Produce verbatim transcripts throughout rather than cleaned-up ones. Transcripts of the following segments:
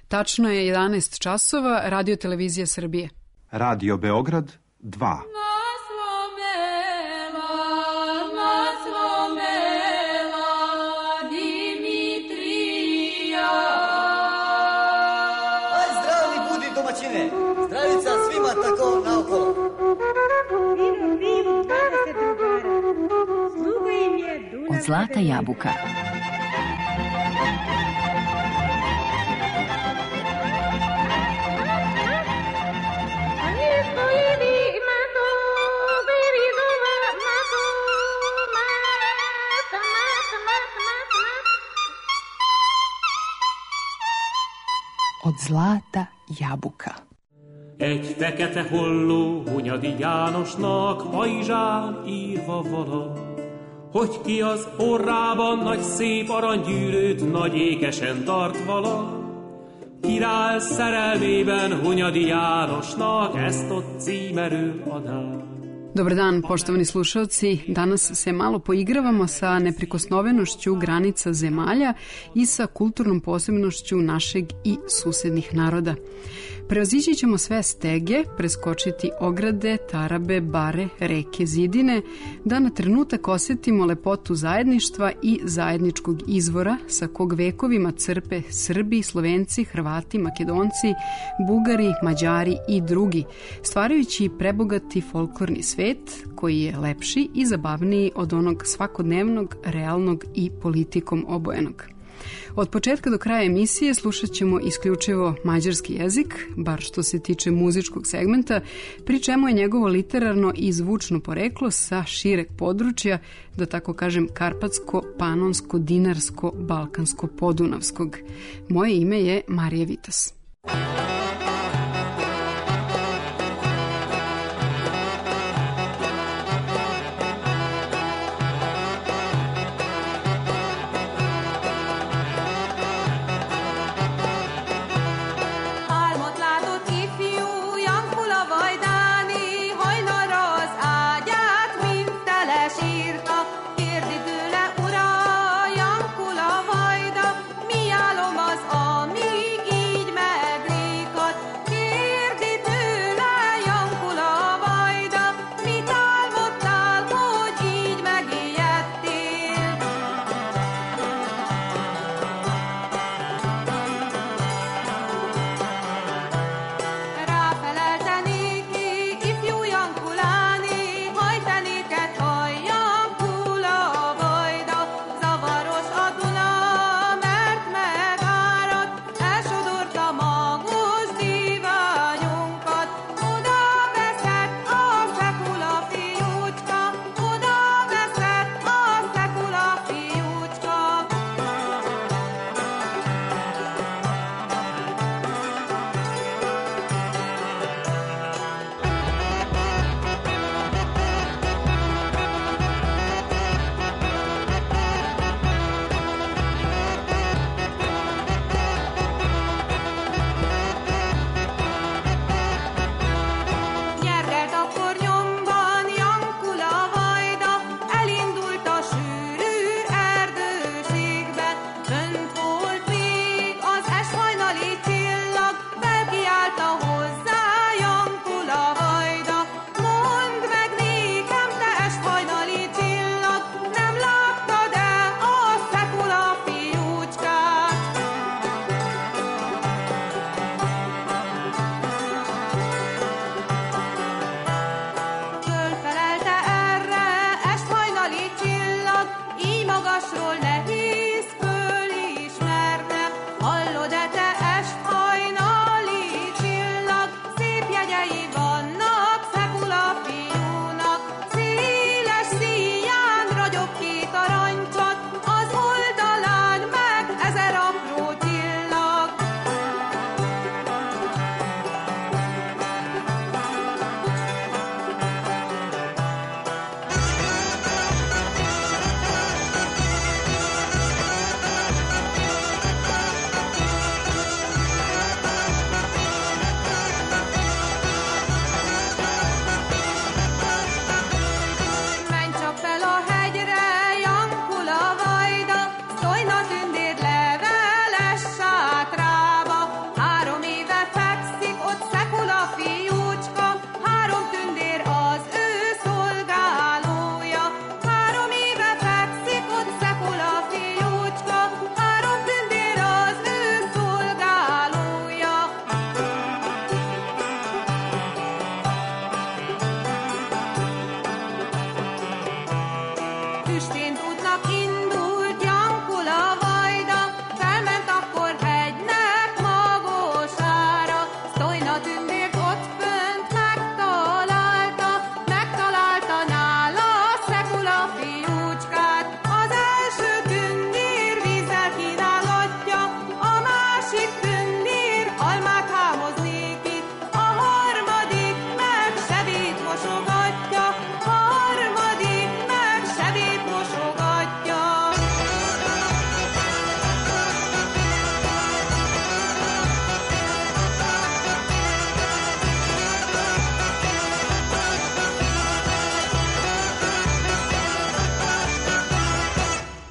Tačno je jedanaest časova, Radio Televizija Srbije. Radio Beograd dva. Zdravica svima tako naokolo. Od Zlata jabuka. Od Zlata jabuka. Egy fekete holló Hunyadi Jánosnak pajzsán írva vala, hogy ki az orrában nagy szép aranygyűrűt nagy ékesen tart vala. Király szerelmében Hunyadi Jánosnak ezt ott címerő adá. Dobar dan, poštovani slušalci. Danas se malo poigravamo sa neprikosnovenošću granica zemalja i sa kulturnom posebnošću našeg i susednih naroda. Prevazići ćemo sve stege, preskočiti ograde, tarabe, bare, reke, zidine, da na trenutak osetimo lepotu zajedništva i zajedničkog izvora sa kog vekovima crpe Srbi, Slovenci, Hrvati, Makedonci, Bugari, Mađari i drugi, stvarajući prebogati folklorni svet koji je lepši i zabavniji od onog svakodnevnog, realnog i politikom obojenog. Od početka do kraja emisije slušat ćemo isključivo mađarski jezik, bar što se tiče muzičkog segmenta, pri čemu je njegovo literarno i zvučno poreklo sa šireg područja, da tako kažem karpatsko, panonsko, dinarsko, balkansko, podunavskog. Moje ime je Marija Vitas. Jankula vajda, mi álom az, amíg így meglék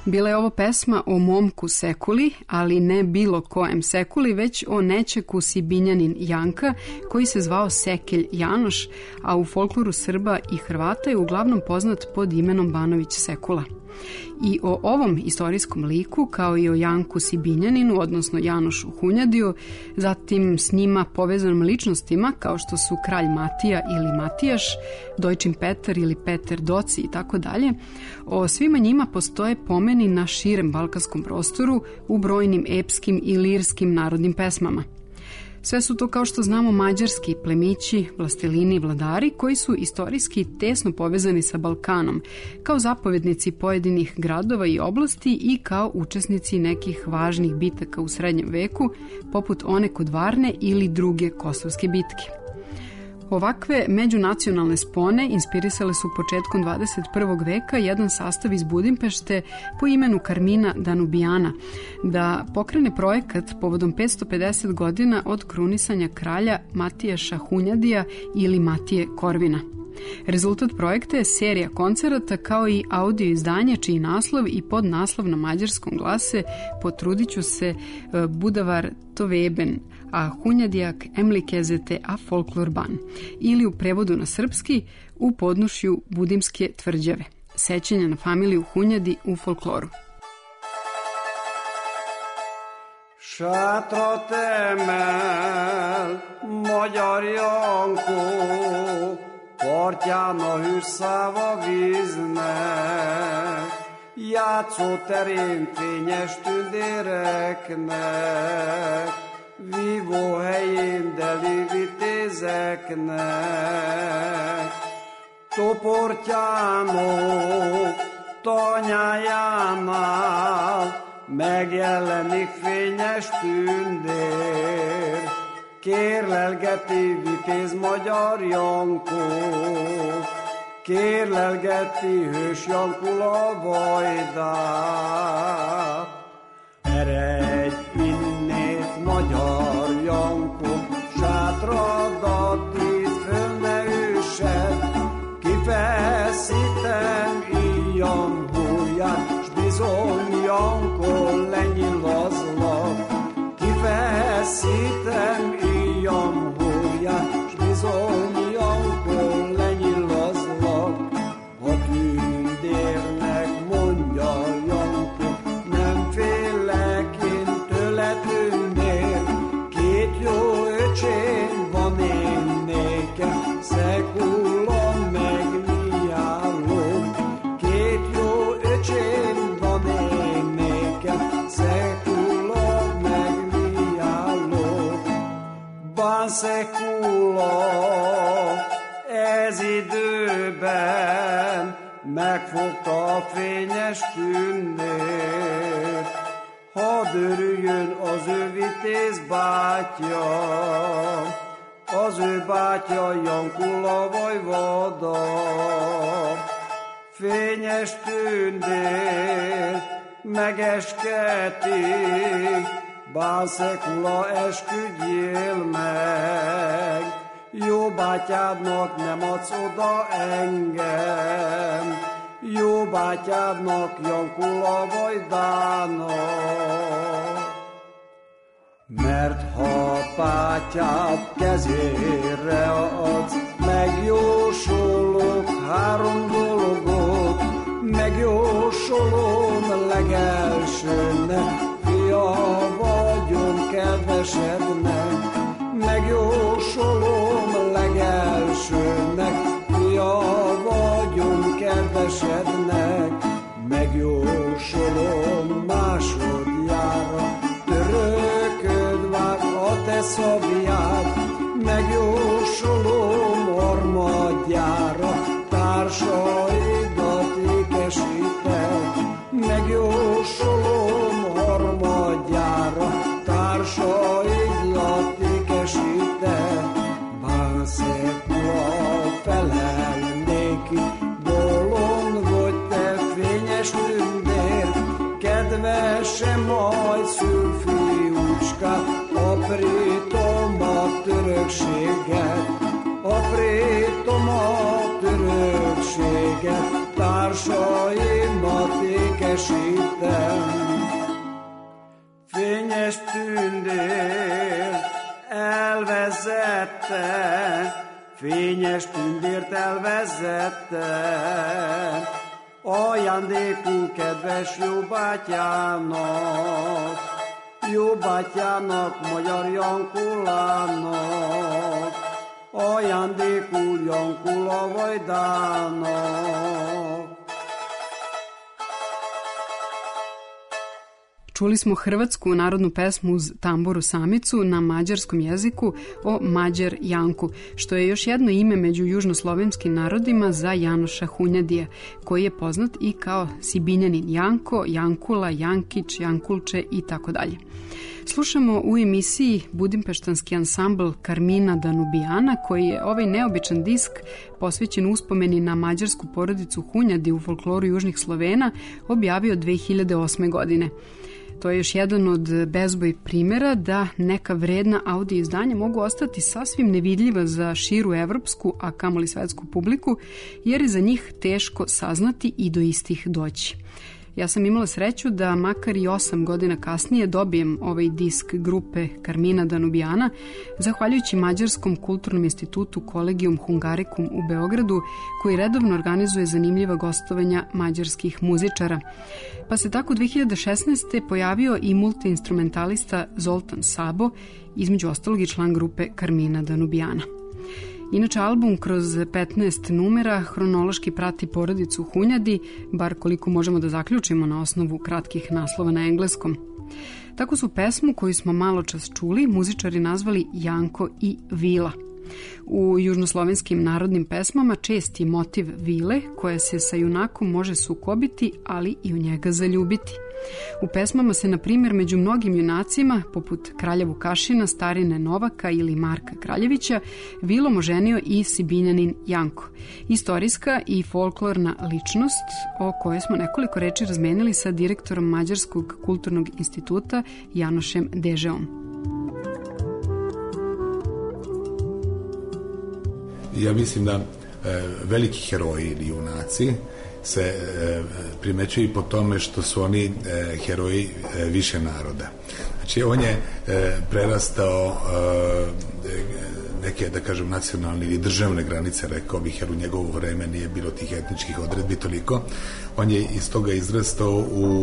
Bila je ovo pesma o momku Sekuli, ali ne bilo kojem Sekuli, već o nečeku Sibinjanin Janka, koji se zvao Sekelj Janoš, a u folkloru Srba i Hrvata je uglavnom poznat pod imenom Banović Sekula. I o ovom istorijskom liku, kao i o Janku Sibinjaninu, odnosno Janošu Hunjadiju, zatim s njima povezanim ličnostima kao što su kralj Matija ili Matijaš, Dojčin Petar ili Peter Doci i tako dalje, o svima njima postoje pomeni na širem balkanskom prostoru u brojnim epskim i lirskim narodnim pesmama. Sve su to, kao što znamo, mađarski plemići, vlastelini i vladari koji su istorijski tesno povezani sa Balkanom, kao zapovednici pojedinih gradova i oblasti i kao učesnici nekih važnih bitaka u srednjem veku, poput one kod Varne ili druge kosovske bitke. Ovakve međunacionalne spone inspirisale su početkom dvadeset prvog veka jedan sastav iz Budimpešte po imenu Karmina Danubijana da pokrene projekat povodom petsto pedeset godina od krunisanja kralja Matijaša Hunjadija ili Matije Korvina. Rezultat projekta je serija koncerata kao i audio izdanje čiji naslov i podnaslov na mađarskom glase Potrudit ću se Budavar Toveben, a Hunjadijak Emlikezete a Folklorban, ili u prevodu na srpski U podnušju Budimske tvrđave, sećanja na familiju Hunjadi u folkloru. Sátra temel, magyar Janko, partján a hűszáva víznek, játszó terén fényes tündéreknek, vívó helyén deli vitézeknek. Toportyánok tanyájánál megjelenik fényes tündér, kérlelgeti vitéz magyar Jankó, kérlelgeti hős Jankul a vajdát. Eredj innét magyar Jankó, sátradat itt föl ne üssed, kifeszítem íjam bújját, s bizony Jankol lenyilazlak. Kifeszítem íjam bújját, s bizony Jankol lenyilazlak. A tündérnek mondja Jankó, nem félek én tőle tündér, két jó öcsém van én nékem, Szekula meg Miálló. Két jó öcsém van én nékem, Szekula meg Miálló. Bán Szekula ez időben megfogta a fényes tündér. Hadd örüljön az ő vitéz bátyja, az ő bátya Jankula vajvoda. Fényes tündér megeskedik, Bán Szekula esküdjél meg. Jó bátyádnak nem adsz oda engem, jó bátyádnak Jankula vajdának. Mert ha bátyád kezére adsz, megjósolok három dologot, megjósolom legelsőnek, fia vagyom kedvesednek. Megjósolom legelsőnek, fia vagyom kedvesednek. Megjósolom másodjára, törököd vár a te szabjád. Megjósolom harmadjára, társaidat ékesíted. Megjósolom harmadjára, társaidat ékesíted. Bán Szekula felel néki, bolond vagy te fényes tündér, kedvesem majd szül fiúcskát, aprítom a törökséget, aprítom a törökséget, társaimat ékesíted. kedvesítem, fényes tündér elvezette, fényes tündért elvezette, ajándékul kedves jó bátyának, jó bátyának, magyar Jankulának, ajándékul Jankula Vajdának. Čuli smo hrvatsku narodnu pesmu uz tamboru samicu na mađarskom jeziku o Mađar Janku, što je još jedno ime među južnoslovenskim narodima za Janoša Hunjadija, koji je poznat i kao Sibinjanin Janko, Jankula, Jankić, Jankulče i tako dalje. Slušamo u emisiji budimpeštanski ansambl Karmina Danubijana, koji je ovaj neobičan disk posvećen uspomeni na mađarsku porodicu Hunjadi u folkloru južnih Slovena objavio dve hiljade osme. godine. To je još jedan od bezboj primjera da neka vredna audio izdanja mogu ostati sasvim nevidljiva za širu evropsku, a kamoli svetsku publiku, jer je za njih teško saznati i do istih doći. Ja sam imala sreću da makar i osam godina kasnije dobijem ovaj disk grupe Karmina Danubijana, zahvaljujući Mađarskom kulturnom institutu Collegium Hungaricum u Beogradu, koji redovno organizuje zanimljiva gostovanja mađarskih muzičara. Pa se tako dve hiljade šesnaeste. pojavio i multiinstrumentalista Zoltan Sabo, između ostalog i član grupe Karmina Danubijana. Inače, album kroz petnaest numera hronološki prati porodicu Hunjadi, bar koliko možemo da zaključimo na osnovu kratkih naslova na engleskom. Tako su pesmu koju smo malo čas čuli muzičari nazvali Janko i Vila. U južnoslovenskim narodnim pesmama čest je motiv vile koja se sa junakom može sukobiti, ali i u njega zaljubiti. U pesmama se, na primjer, među mnogim junacima, poput kralja Vukašina, starine Novaka ili Marka Kraljevića, Vilom oženio i Sibinjanin Janko, istorijska i folklorna ličnost o kojoj smo nekoliko reči razmenili sa direktorom Mađarskog kulturnog instituta Janošem Dežeom. Ja mislim da e, veliki heroji ili junaci se e, primećuju po tome što su oni e, heroji e, više naroda. Znači, on je e, prerastao e, neke, da kažem, nacionalne ili državne granice, rekao bih, jer u njegovo vreme nije bilo tih etničkih odredbi toliko. On je iz toga izrastao u, u,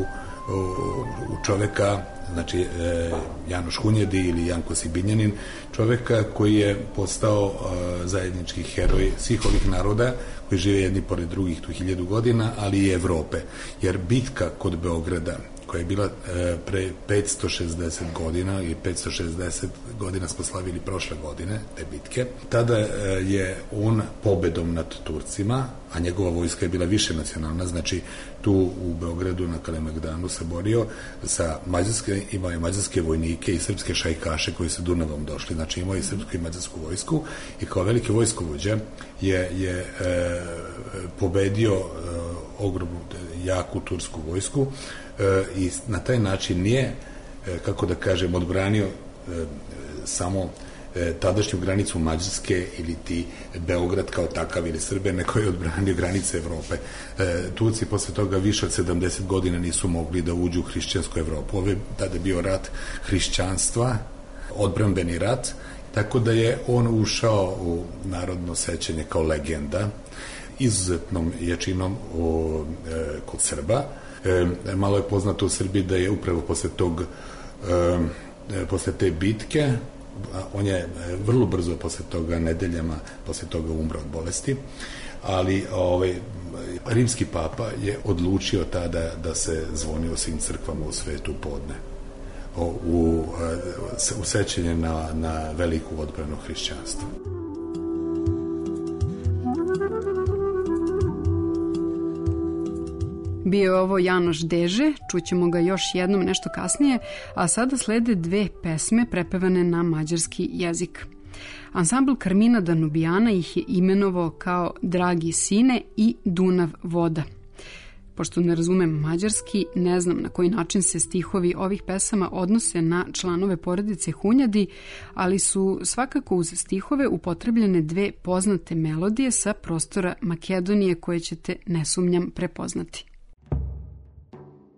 u čoveka, znači e, Janoš Hunjadi ili Janko Sibinjanin, čoveka koji je postao e, zajednički heroj svih ovih naroda koji žive jedni pored drugih tu hiljadu godina, ali i Evrope. Jer bitka kod Beograda, koja je bila e, pre petsto šezdeset godina ili petsto šezdeset godina smo slavili prošle godine, te bitke, tada e, je on pobedom nad Turcima, a njegova vojska je bila više nacionalna, znači tu u Beogradu na Kalemegdanu se borio sa mađarske, imao je mađarske vojnike i srpske šajkaše koji su Dunavom došli, znači imao je srpsku i mađarsku vojsku i kao veliki vojskovođa je, je e, pobedio e, ogromnu jaku tursku vojsku e, i na taj način nije, e, kako da kažem, odbranio e, samo tadašnju granicu Mađarske ili ti Beograd kao takav ili Srbe, neko je odbranio granice Evrope. E, Turci posle toga više od sedamdeset godina nisu mogli da uđu u hrišćansku Evropu. Ovo je tada bio rat hrišćanstva, odbrambeni rat, tako da je on ušao u narodno sećanje kao legenda, izuzetnom jačinom u, e, kod Srba. E, malo je poznato u Srbiji da je upravo posle tog e, posle te bitke on je vrlo brzo posle toga, nedeljama posle toga umro od bolesti, ali ovaj, rimski papa je odlučio tada da se zvoni u svim crkvama u svetu podne o, u, u sećanje na, na veliku odbranu hrišćanstva. Bio je ovo Janoš Deže, čućemo ga još jednom nešto kasnije, a sada slede dve pesme prepevane na mađarski jezik. Ansambl Karmina Danubijana ih je imenovao kao Dragi sine i Dunav voda. Pošto ne razumem mađarski, ne znam na koji način se stihovi ovih pesama odnose na članove porodice Hunjadi, ali su svakako uz stihove upotrebljene dve poznate melodije sa prostora Makedonije koje ćete, ne sumnjam, prepoznati.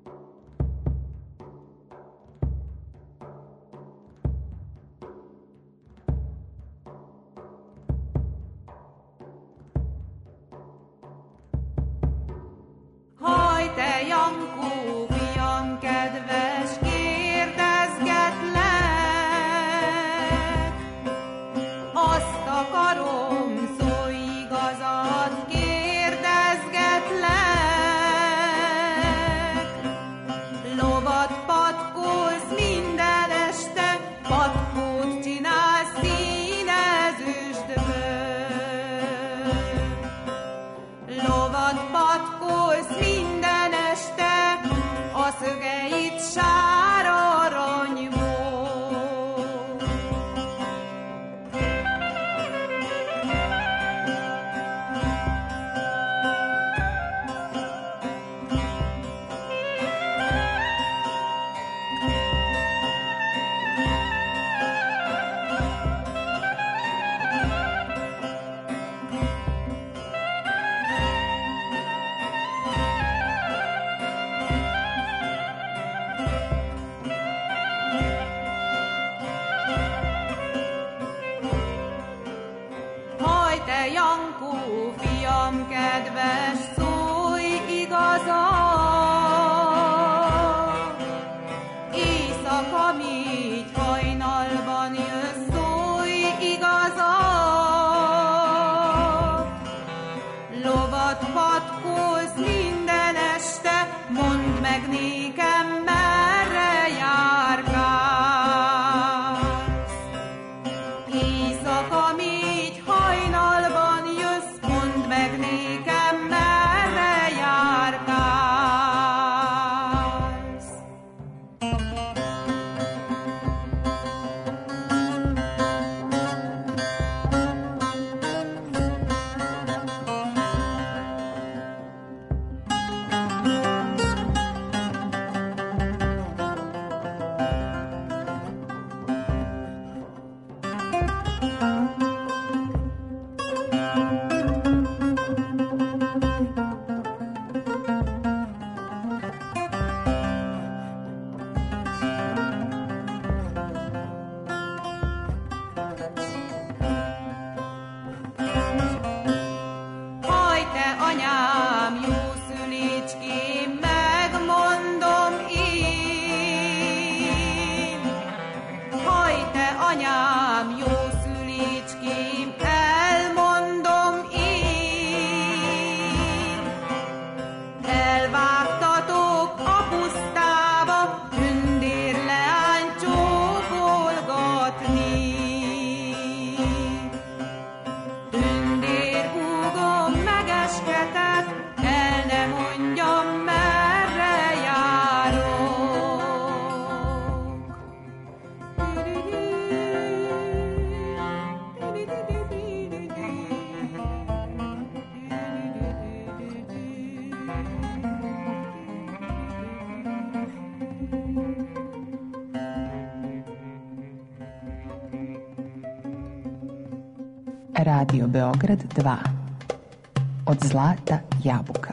Radio Beograd dva. Od zlata jabuka.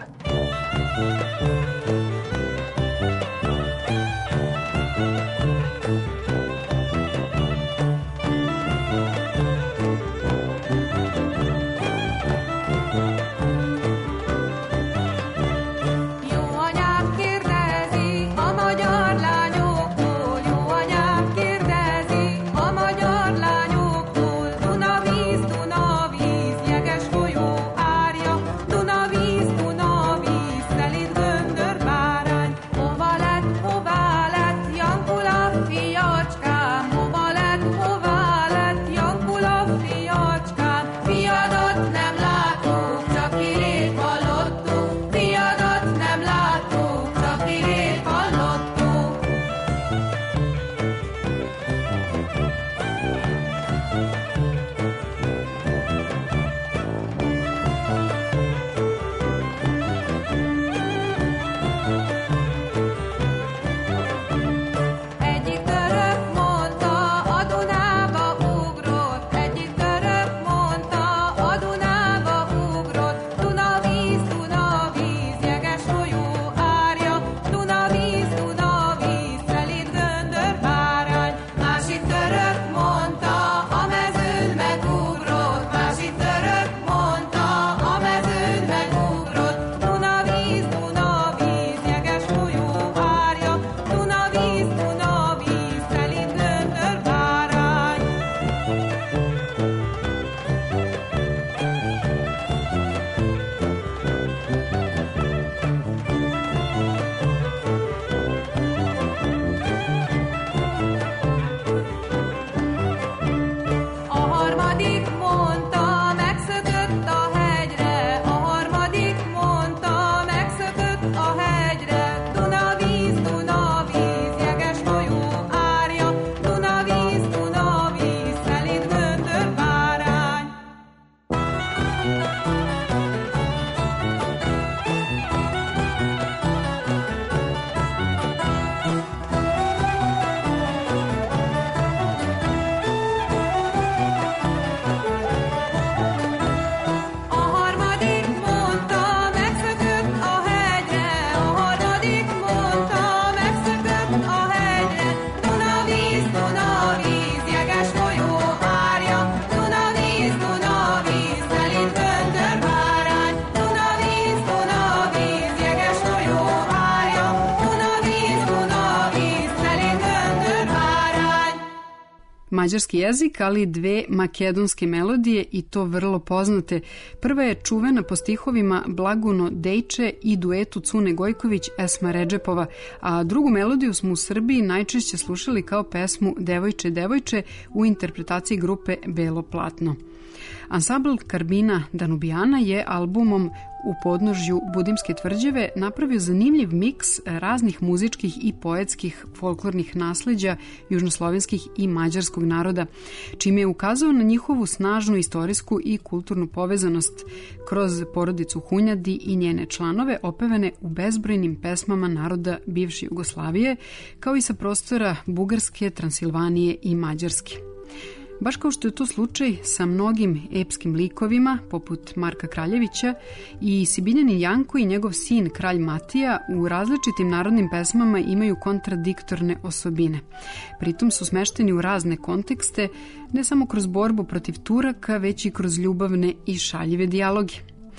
Mađarski jezik, ali dve makedonske melodije i to vrlo poznate. Prva je čuvena po stihovima Blaguno Dejče i duetu Cune Gojković Esma Redžepova, a drugu melodiju smo u Srbiji najčešće slušali kao pesmu Devojče, devojče u interpretaciji grupe Belo platno. Ansambl Karbina Danubijana je albumom U podnožju Budimske tvrđave napravio zanimljiv miks raznih muzičkih i poetskih folklornih nasleđa južnoslovenskih i mađarskog naroda, čime je ukazao na njihovu snažnu istorijsku i kulturnu povezanost kroz porodicu Hunjadi i njene članove opevane u bezbrojnim pesmama naroda bivše Jugoslavije, kao i sa prostora Bugarske, Transilvanije i Mađarske. Baš kao što je to slučaj sa mnogim epskim likovima, poput Marka Kraljevića, i Sibinjanin Janko i njegov sin Kralj Matija u različitim narodnim pesmama imaju kontradiktorne osobine. Pritom su smešteni u razne kontekste, ne samo kroz borbu protiv Turaka, već i kroz ljubavne i šaljive dijaloge.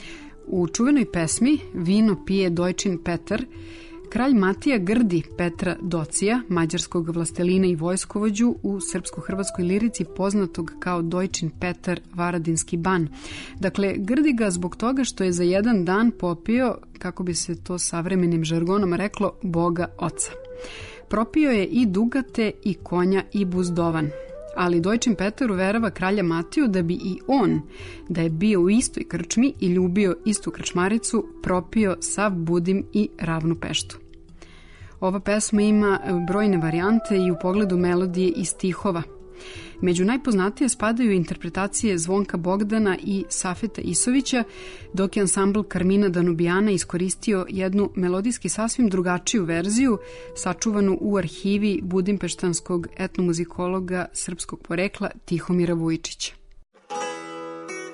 U čuvenoj pesmi Vino pije Dojčin Petar, Kralj Matija grdi Petra Docija, mađarskog vlastelina i vojskovođu u srpsko-hrvatskoj lirici poznatog kao Dojčin Petar Varadinski ban. Dakle, grdi ga zbog toga što je za jedan dan popio, kako bi se to savremenim žargonom reklo, Boga oca. Propio je i Dugate, i konja, i buzdovan. Ali Dojčin Petar uverava kralja Matiju da bi i on, da je bio u istoj krčmi i ljubio istu krčmaricu, propio sav Budim i ravnu Peštu. Ova pesma ima brojne varijante i u pogledu melodije i stihova. Među najpoznatije spadaju interpretacije Zvonka Bogdana i Safeta Isovića, dok je ansambl Karmina Danubijana iskoristio jednu melodijski sasvim drugačiju verziju, sačuvanu u arhivi budimpeštanskog etnomuzikologa srpskog porekla Tihomira Vujčića.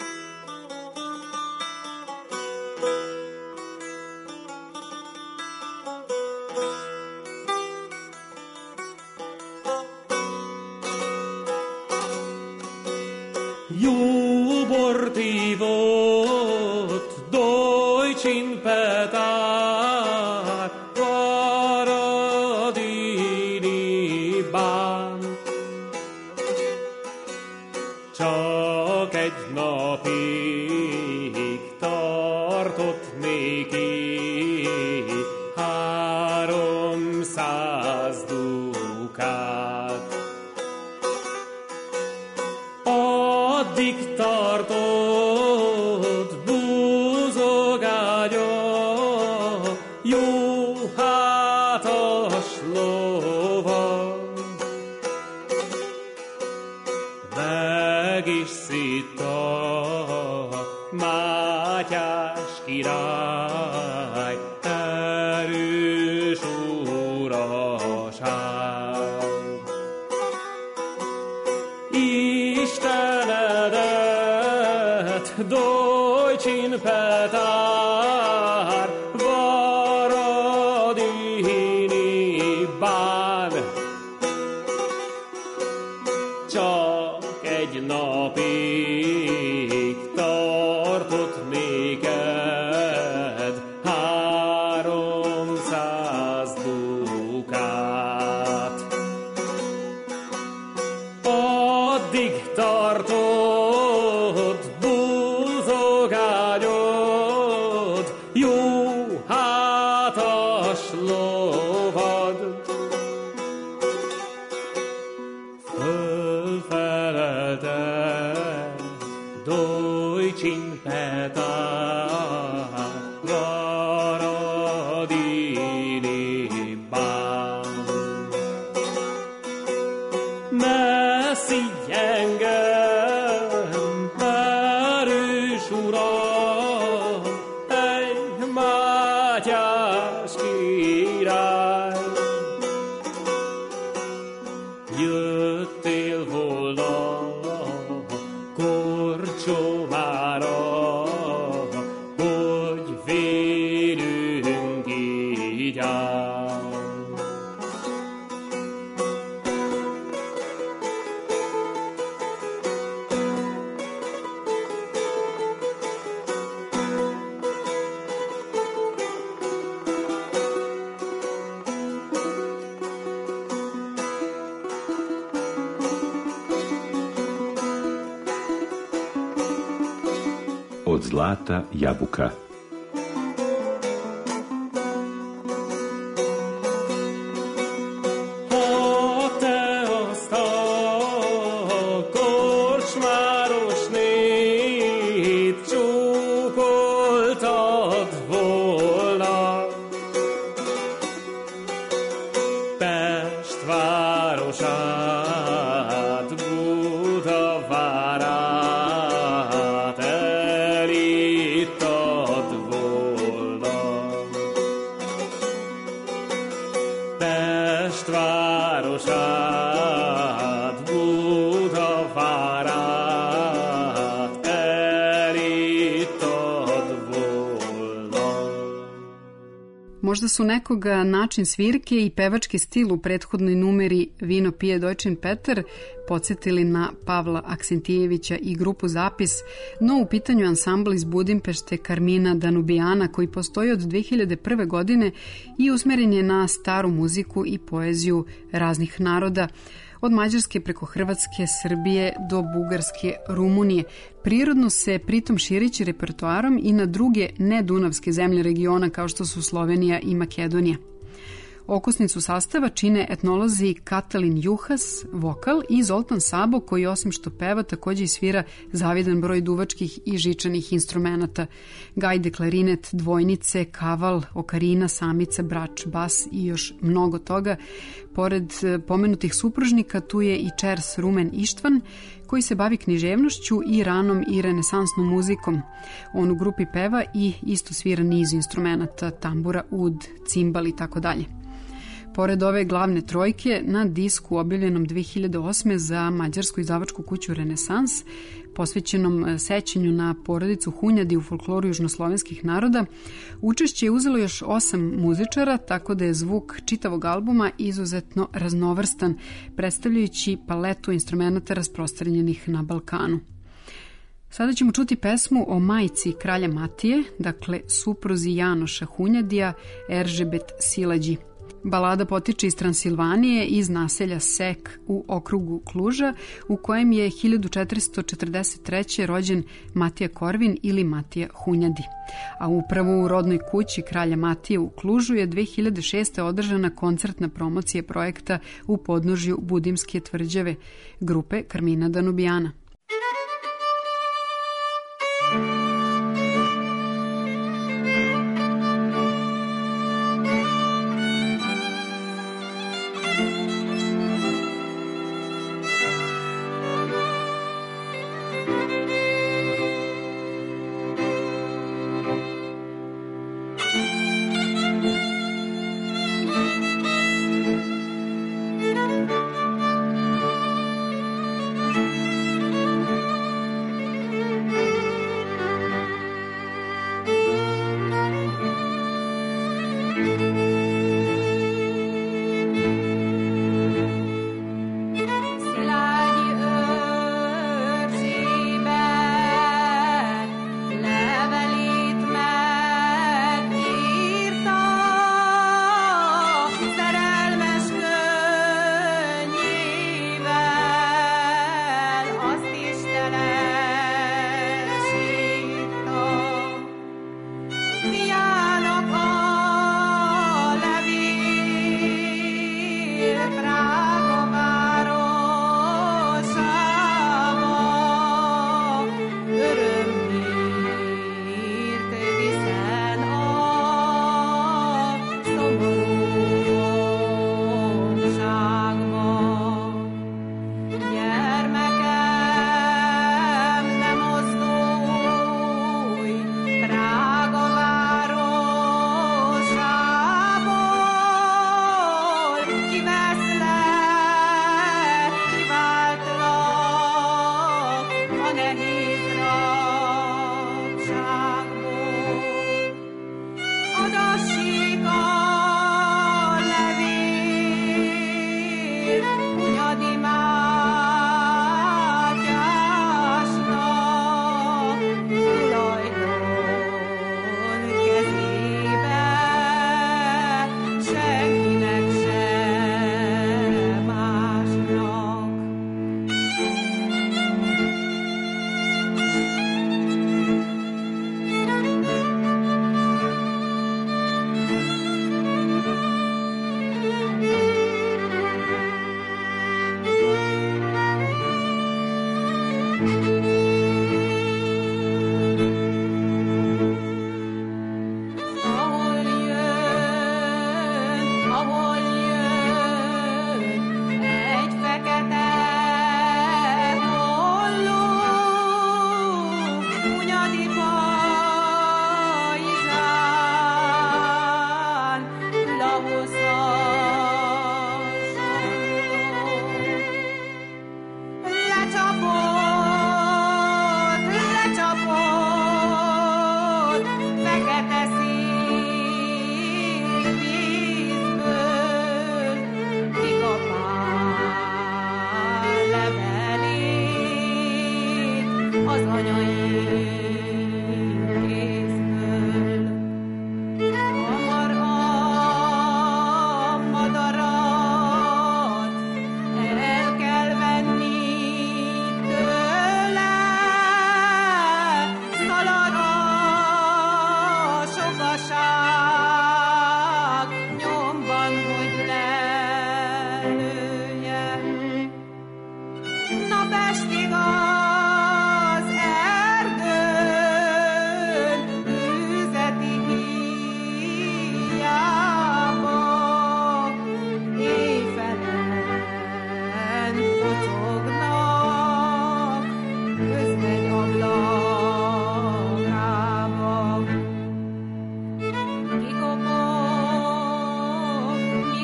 Jubortivot Deutschen Peter Paradini bán. Csak egy napig tartott néki háromszáz dukát. Addig tartott búzogágya, jó hátas lova. Meg is szitta Mátyás király erős uraság. Istenedet, Deutschen Peter, Varadini bán. Csak egy napig tartott néked háromszáz dukát. Addig tartott búzogágyod, jó hátas lovad. Fölfelelte Deutschen Peter Varadini bán. Ne szígyengem, erős uram, egy Mátyás király. Jöttél volna Korcsomára, hogy vérünk így áll. Od zlata jabuka. Ha te azt a korcsmáros nép csókoltad volna, Pest városát, Buda várát elittad volna. Pest városát, Buda várát elittad volna. Možda su nekoga način svirke i pevački stil u prethodnoj numeri Vino pije Deutschen Peter podsjetili na Pavla Aksentijevića i grupu Zapis, no u pitanju ansambl iz Budimpešte Carmina Danubijana koji postoji od dve hiljade prve. godine i usmeren je na staru muziku i poeziju raznih naroda, od Mađarske preko Hrvatske, Srbije do Bugarske, Rumunije. Prirodno se pritom širići repertoarom i na druge nedunavske zemlje regiona kao što su Slovenija i Makedonija. Okosnicu sastava čine etnolozi Katalin Juhas, vokal, i Zoltan Sabo, koji osim što peva takođe i svira zavidan broj duvačkih i žičanih instrumenata: gajde, klarinet, dvojnice, kaval, okarina, samica, brač, bas i još mnogo toga. Pored pomenutih supružnika tu je i čers Rumen Ištvan, koji se bavi književnošću i ranom i renesansnom muzikom. On u grupi peva i isto svira niz instrumenata: tambura, ud, cimbal i tako dalje. Pored ove glavne trojke, na disku objavljenom dve hiljade osme za mađarsku izdavačku kuću Renesans, posvećenom sećanju na porodicu Hunjadi u folkloru južnoslovenskih naroda, učešće je uzelo još osam muzičara, tako da je zvuk čitavog albuma izuzetno raznovrstan, predstavljajući paletu instrumenta rasprostranjenih na Balkanu. Sada ćemo čuti pesmu o majci kralja Matije, dakle supruzi Janoša Hunjadija, Eržebet Silađi. Balada potiče iz Transilvanije, iz naselja Sek u okrugu Kluža, u kojem je hiljadu četiristo četrdeset treće rođen Matija Korvin ili Matija Hunjadi. A upravo u rodnoj kući kralja Matije u Klužu je dve hiljade šeste. održana koncertna promocija projekta u podnožju Budimske tvrđave grupe Karmina Danubijana.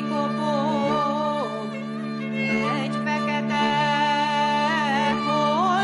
Egy fekete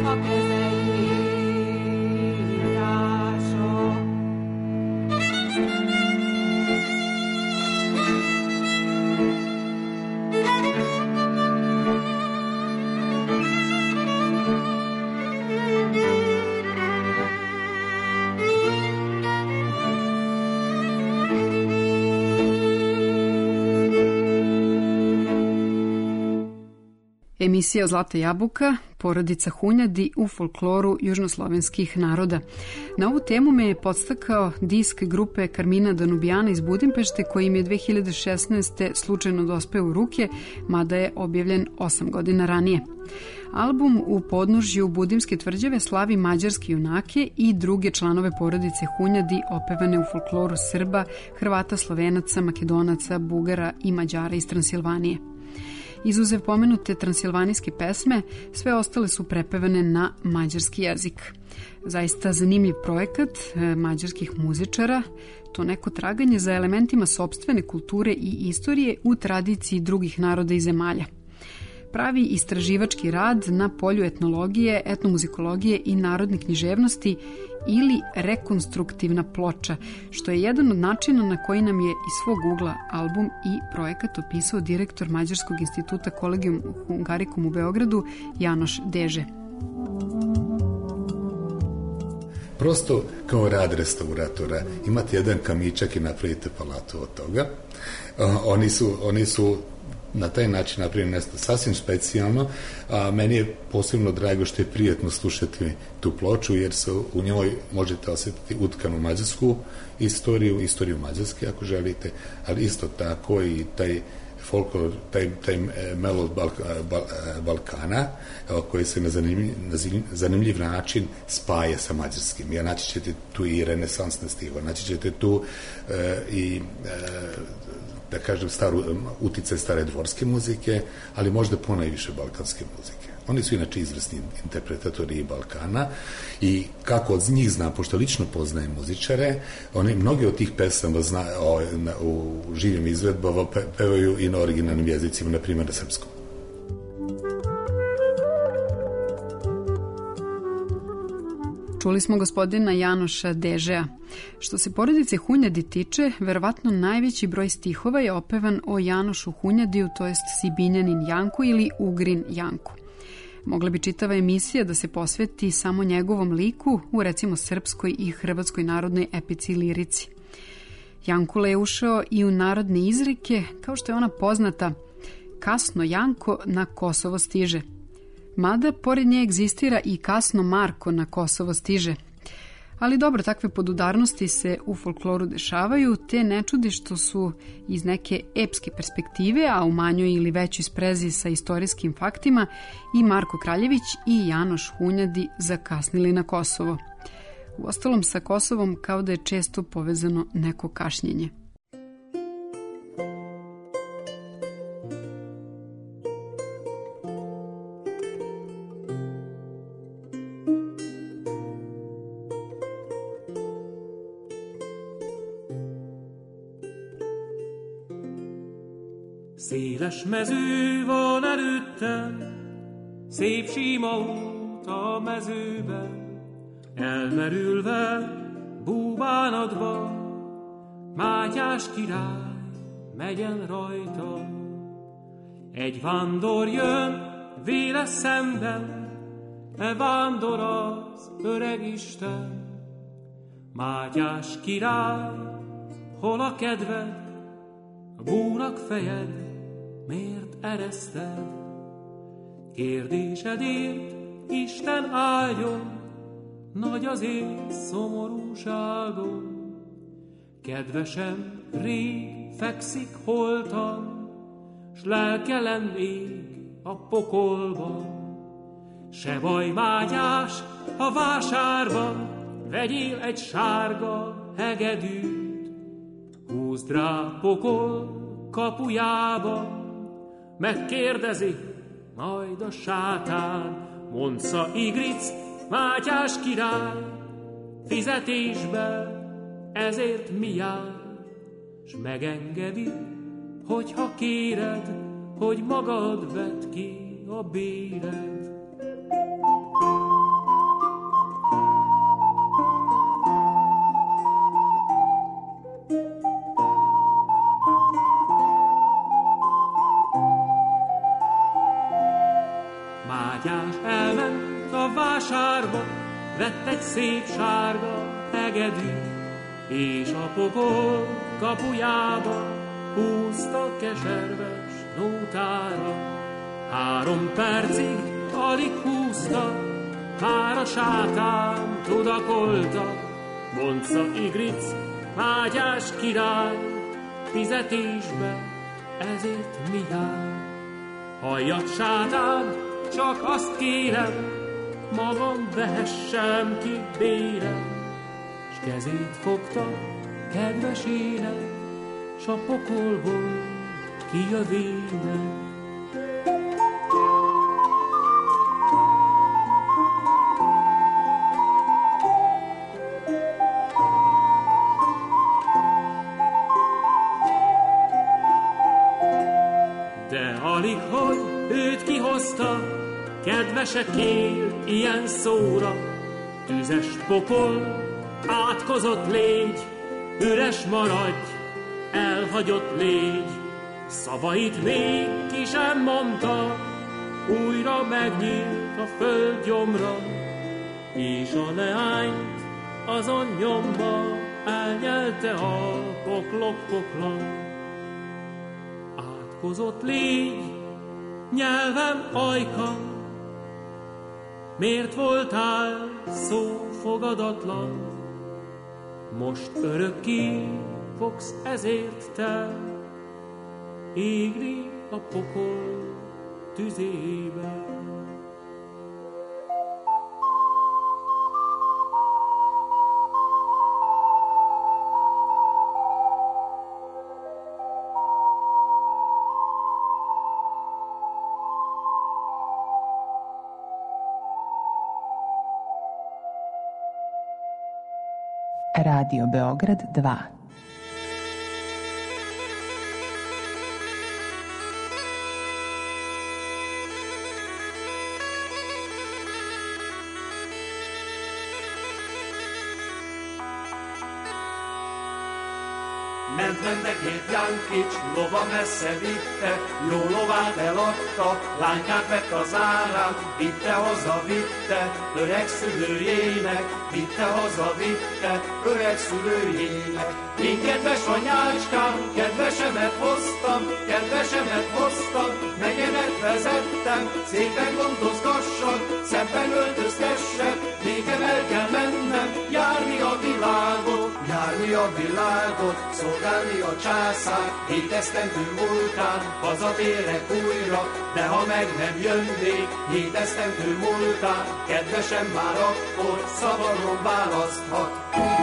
Emisija Zlata jabuka, porodica Hunjadi u folkloru južnoslovenskih naroda. Na ovu temu me je podstakao disk grupe Karmina Danubijana iz Budimpešte, koji im je dve hiljade šesnaeste. slučajno dospeo u ruke, mada je objavljen osam godina ranije. Album u podnožju Budimske tvrđave slavi mađarske junake i druge članove porodice Hunjadi opevane u folkloru Srba, Hrvata, Slovenaca, Makedonaca, Bugara i Mađara iz Transilvanije. Izuzev pomenute transilvanijske pesme, sve ostale su prepevane na mađarski jezik. Zaista zanimljiv projekat mađarskih muzičara, to neko traganje za elementima sopstvene kulture i istorije u tradiciji drugih naroda i zemalja. Pravi istraživački rad na polju etnologije, etnomuzikologije i narodne književnosti ili rekonstruktivna ploča, što je jedan od načina na koji nam je iz svog ugla album i projekat opisao direktor Mađarskog instituta Collegium Hungaricum u Beogradu, Janoš Deže. Prosto kao rad restauratora, imate jedan kamičak i napravite palatu od toga. Oni su, oni su na taj način napravljeno nešto sasvim specijalno, a meni je posebno drago što je prijatno slušati tu ploču, jer se u njoj možete osjetiti utkanu mađarsku istoriju, istoriju Mađarske ako želite, ali isto tako i taj folklor, taj, taj melod Balka, Bal, Balkana koji se na zanimljiv, na zanimljiv način spaja sa mađarskim. Ja naći ćete tu i renesansne stilove, naći ćete tu e, i e, da kažem, staru, utice stare dvorske muzike, ali možda ponajviše balkanske muzike. Oni su inače izvrsni interpretatori Balkana i kako od njih zna, pošto lično poznaje muzičare, oni mnogi od tih pesama zna, o, na, u živim izvedbama pe, pevaju i na originalnim jezicima, na primjer na srpskom. Čuli smo gospodina Janoša Dežea. Što se porodice Hunjadi tiče, verovatno najveći broj stihova je opevan o Janošu Hunjadiju, to jest Sibinjanin Janku ili Ugrin Janku. Mogla bi čitava emisija da se posveti samo njegovom liku u recimo srpskoj i hrvatskoj narodnoj epici i lirici. Jankula je ušao i u narodne izreke, kao što je ona poznata "Kasno Janko na Kosovo stiže". Mada, pored nje egzistira i "Kasno Marko na Kosovo stiže". Ali dobro, takve podudarnosti se u folkloru dešavaju, te ne čudi što su iz neke epske perspektive, a u manjoj ili većoj sprezi sa istorijskim faktima, i Marko Kraljević i Janoš Hunjadi zakasnili na Kosovo. Uostalom, sa Kosovom kao da je često povezano neko kašnjenje. Széles mező van előttem, szép sima út a mezőben, elmerülve búbánatba, Mátyás király megyen rajta. Egy vándor jön véle szemben, e vándor az öreg Isten. Mátyás király, hol a kedved, a búnak fejed, miért ereszted? Kérdésedért Isten áldjon, nagy az én szomorúságom. Kedvesem rég fekszik holtan, s lelkelem ég a pokolban. Se baj, Mátyás, a vásárban vegyél egy sárga hegedűt, húzd rá pokol kapujában, megkérdezi majd a sátán, mondta Igric, Mátyás király, fizetésbe ezért mi jár, s megengedi, hogyha kéred, hogy magad vedd ki a béred. elment a vásárba, vett egy szép sárga hegedűt, és a pokol kapujába húzta keserves nótára. Három percig alig húzta, már a sátán tudakolta. Bonca Igric, mágyás király, fizetésbe ezért mi jár? Halljad, sátán, csak azt kérem, magam vehessem ki bérem. S kezét fogta, kedves énem, s a pokolból kijövének. De alig, hogy őt kihozta, kedvese kér ilyen szóra. Tüzes pokol, átkozott légy, üres maradj, elhagyott légy. Szavait még ki sem mondta, újra megnyílt a föld gyomra, és a leányt azon nyomba elnyelte a poklok pokla. Átkozott légy, nyelvem ajka, miért voltál szó fogadatlan? Most örökké fogsz ezért te égni a pokol tüzébe. Radio Beograd dva. Ment mentekét Jankics, lova messze vitte, jó lovát eladta, lánykát vett az árán, vitte haza, vitte, öreg szülőjének, vitte haza, vitte, öreg szülőjének. Én kedves anyácskám, kedvesemet hoztam, kedvesemet hoztam, negemet vezettem, szépen gondozgassak, szebben öltöztessek, nékem el kell mennem, járni a világot, járni a világot, szolgálni a császár, hét esztendő múltán, hazatérek újra, de ha meg nem jönnék, hét esztendő múltán, kedvesem már akkor szabadon választhat.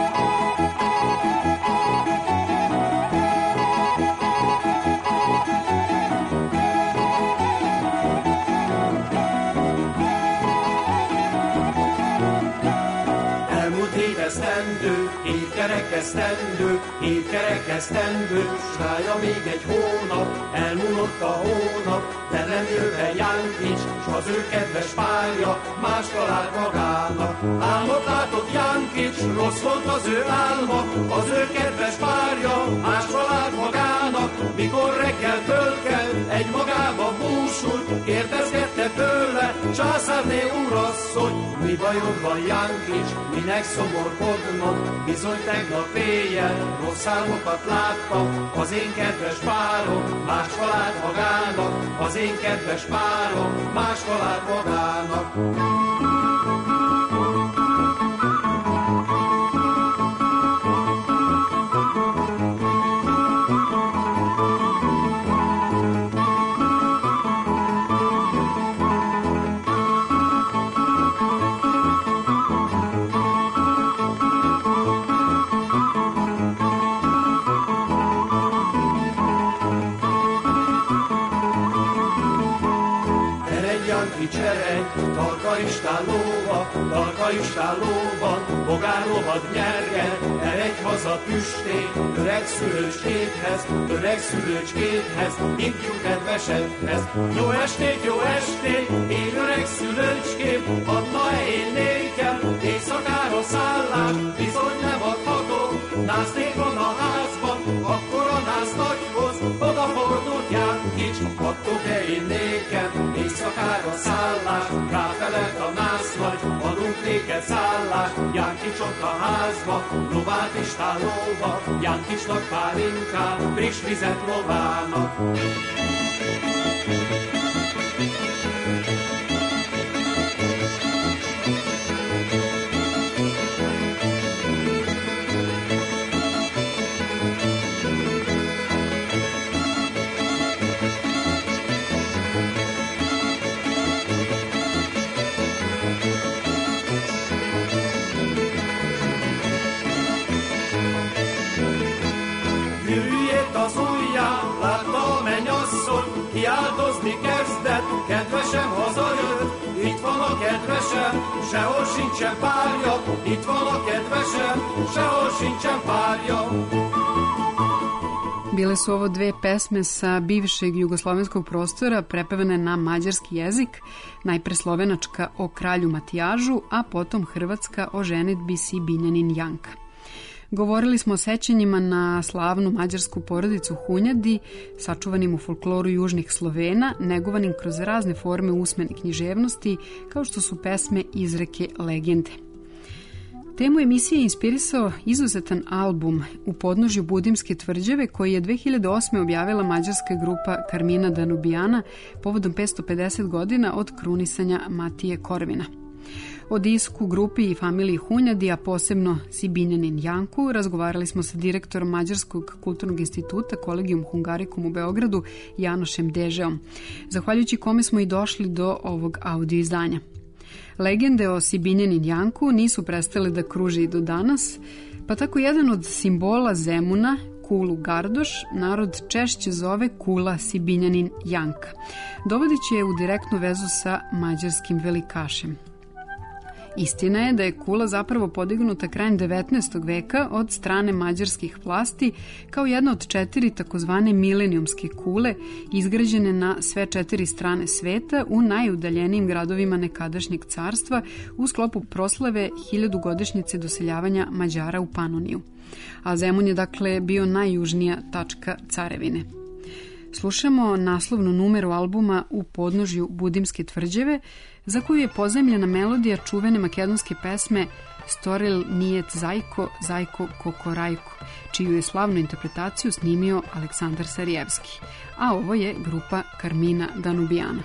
Esztendő, hét kerekesztendő, hét kerekesztendő, s rája még egy hónap, elmúlott a hónap, de nem jöve Jankics, s az ő kedves párja más talált magának. Álmot látott Jankics, rossz volt az ő álma, az ő kedves párja más talált magának. Mikor reggel fölkelt, egy magába búsult, kérdezgette tőle, császárné úrasszony, mi bajod van Jankics, minek szomorkodnom, bizony tegnap éjjel rossz álmokat láttam, az én kedves párom más talált magának, az én kedves párom más talált magának. Tarka istál lóva, tarka istál lóban, bogár lovad nyerge, eredj haza tüsté, öreg szülőcskéthez, öreg szülőcskéthez, ifjú kedvesedhez. Jó estét, jó estét, én öreg szülőcském, adna-e én nékem, éjszakára szállás, bizony nem adhatok, násznék van a házban, akkor a nász nagyhoz, odafordult Jankics, adtok-e én nékem, éjszakára jár a szállás, ráfelelt a nászlagy, adunk néked szállást. Jánkics ott a házba, lovát is tálóba, Jánkicsnak pálinkát, friss vizet lovának. Kiáltozni kezdett, kedvesem hazajött, itt van a kedvesem, sehol sincsen párja, itt van a kedvesem, sehol sincsen párja. Bile su ovo dve pesme sa bivšeg jugoslovenskog prostora prepevane na mađarski jezik, najpre slovenačka o kralju Matijažu, a potom hrvatska o ženidbi Sibinjanin Janka. Govorili smo o sećanjima na slavnu mađarsku porodicu Hunjadi, sačuvanim u folkloru južnih Slovena, negovanim kroz razne forme usmene književnosti, kao što su pesme, izreke, legende. Temu emisije je inspirisao izuzetan album U podnožju Budimske tvrđave koji je dve hiljade osme objavila mađarska grupa Carmina Danubijana povodom petsto pedeset godina od krunisanja Matije Korvina. O disku, grupi i familiji Hunjadi, a posebno Sibinjanin Janku, razgovarali smo sa direktorom Mađarskog kulturnog instituta Collegium Hungaricum u Beogradu, Janošem Dežeom, zahvaljujući kome smo i došli do ovog audio izdanja. Legende o Sibinjanin Janku nisu prestale da kruže i do danas, pa tako jedan od simbola Zemuna, Kulu Gardoš, narod češće zove Kula Sibinjanin Janka, dovodeći je u direktnu vezu sa mađarskim velikašem. Istina je da je kula zapravo podignuta krajem devetnaestog veka od strane mađarskih vlasti kao jedna od četiri takozvane milenijumske kule izgrađene na sve četiri strane sveta u najudaljenijim gradovima nekadašnjeg carstva u sklopu proslave hiljadugodišnjice doseljavanja Mađara u Panoniju. A Zemun je dakle bio najjužnija tačka carevine. Slušamo naslovnu numeru albuma U podnožju Budimske tvrđave, za koju je pozajmljena melodija čuvene makedonske pesme Storil nijet zajko, zajko kokorajko, čiju je slavnu interpretaciju snimio Aleksandar Sarijevski. A ovo je grupa Carmina Danubijana.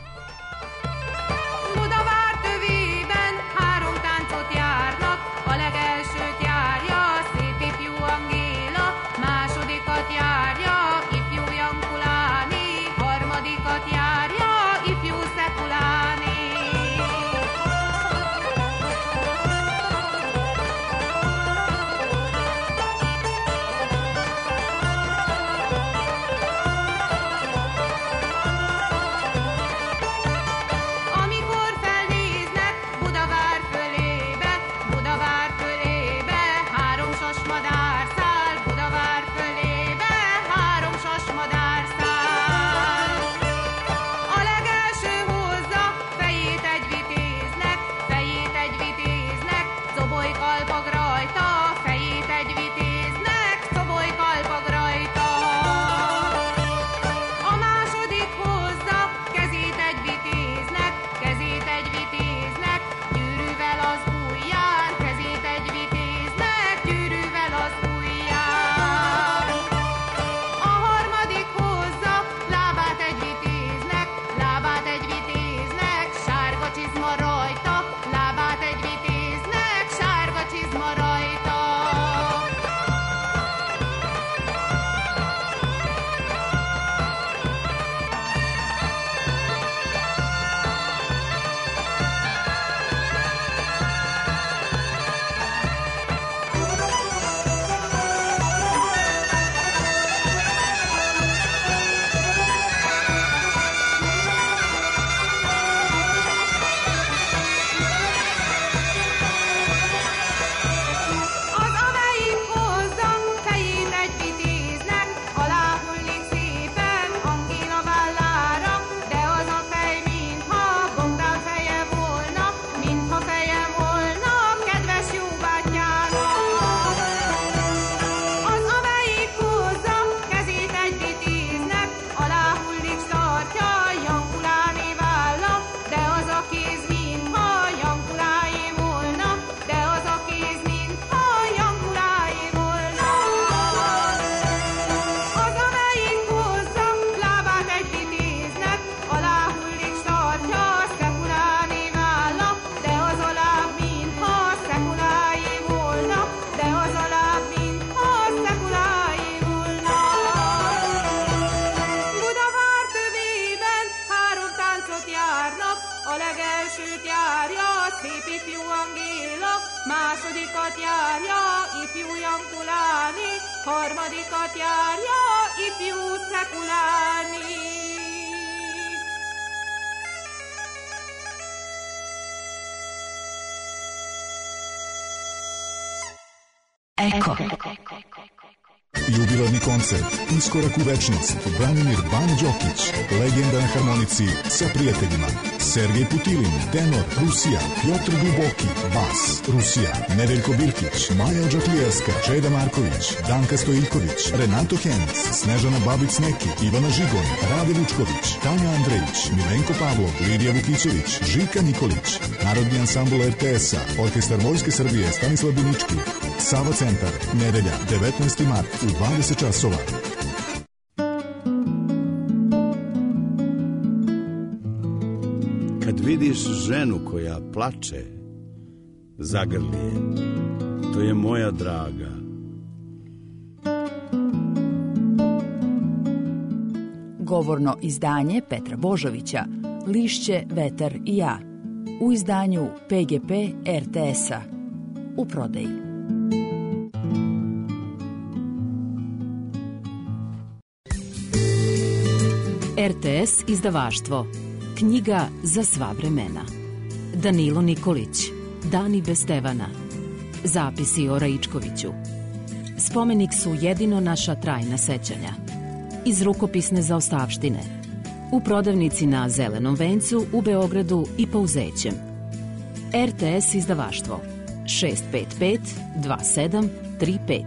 ifjú Angéla, másodikat járja ifjú Jankuláni, harmadikat járja ifjú Szekuláni. Eko. Jubilarni koncert Iskorak u večnost. Branimir Ban Đokić, legenda na harmonici sa prijateljima. Sergej Putilin, tenor, Rusija. Piotr Duboki, bas, Rusija. Nedeljko Birkić, Maja Džaklijevska, Čeda Marković, Danka Stojiljković, Renato Henc, Snežana Babic-Neki, Ivana Žigon, Rade Vučković, Tanja Andrejić, Milenko Pavlov, Lidija Vukićević, Žika Nikolić, Narodni ansambl er te es-a, Orkestar Vojske Srbije, Stanislav Binički, Sava centar, nedelja, devetnaesti mart u dvadeset časova. Kad vidiš ženu koja plače, zagrli je, to je moja draga. Govorno izdanje Petra Božovića, Lišće, vetar i ja, u izdanju pe ge pe er te es-a, u prodaji. er te es izdavaštvo. Knjiga za sva vremena. Danilo Nikolić. Dani bez Stevana. Zapisi o Raičkoviću. Spomenik su jedino naša trajna sećanja. Iz rukopisne zaostavštine. U prodavnici na Zelenom vencu u Beogradu i Pauzećem. er te es izdavaštvo. šest pet pet dva sedam tri pet.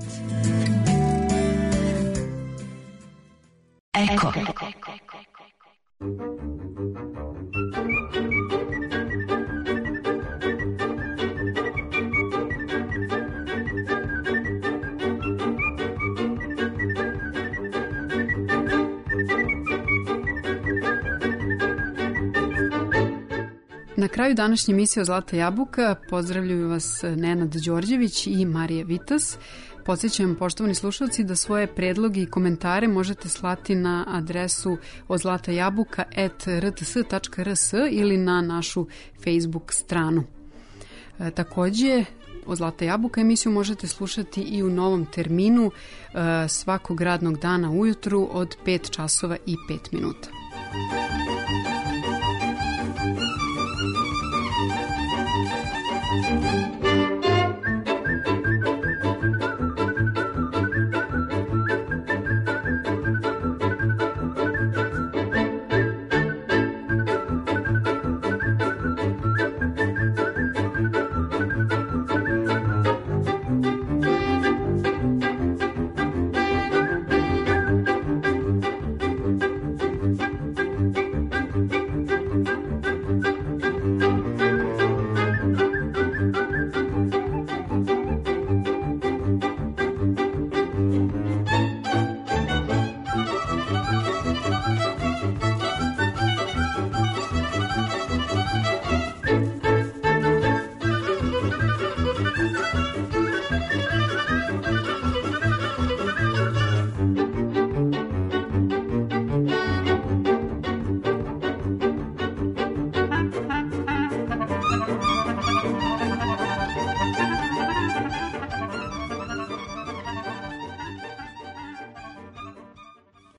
Eko. Na kraju današnje emisije o Zlata jabuka pozdravljaju vas Nenad Đorđević i Marija Vitas. Podsjećam, poštovani slušalci, da svoje predloge i komentare možete slati na adresu ozlatajabuka at er te es tačka er es ili na našu Facebook stranu. E, takođe, o Zlata jabuka emisiju možete slušati i u novom terminu e, svakog radnog dana ujutru od pet časova i pet minuta. Thank you.